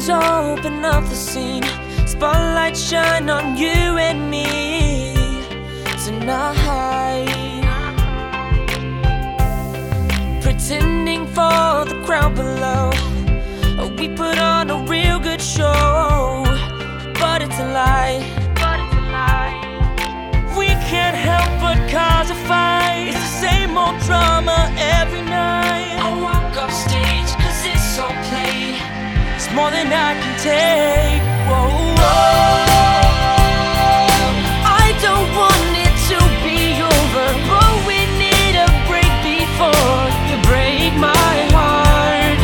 Let's open up the scene. Spotlight shine on you and me tonight. Pretending for the crowd below, we put on a real good show, but it's a lie. We can't help but cause a fight. It's the same old drama every night. I walk off stage cause it's all play. It's more than I can take. Whoa, whoa. I don't want it to be over, but we need a break before you break my heart.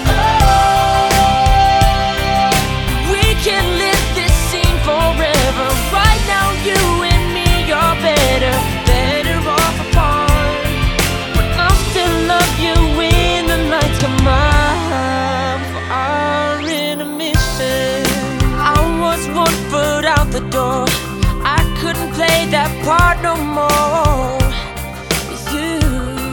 We can live this scene forever. Right now you and me are better off apart. But I'll still love you when the lights come on for our intermission. I was 1 foot out the door. I couldn't play that part no more with you.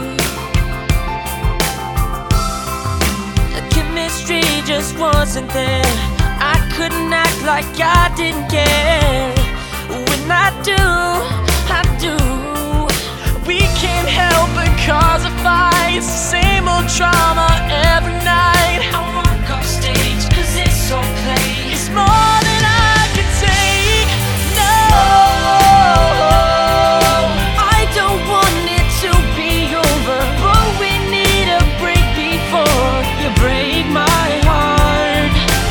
The chemistry just wasn't there. I couldn't act like I didn't care. When I do, I do. We can't help but cause a fight. It's the same old drama every night. I walk off stage cause it's all play. It's more than I can take. No, I don't want it to be over, but we need a break before you break my heart.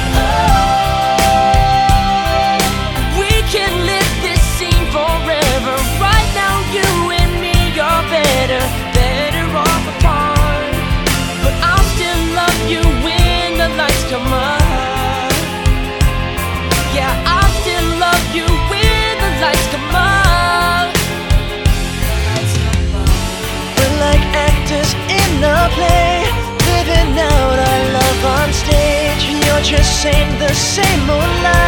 We can live this scene forever. Right now you and me are better off apart. But I'll still love you when the lights come up. Yeah, I'll still love you when the lights come up. We're like actors in a play, living out our love on stage. You're just saying the same old lie.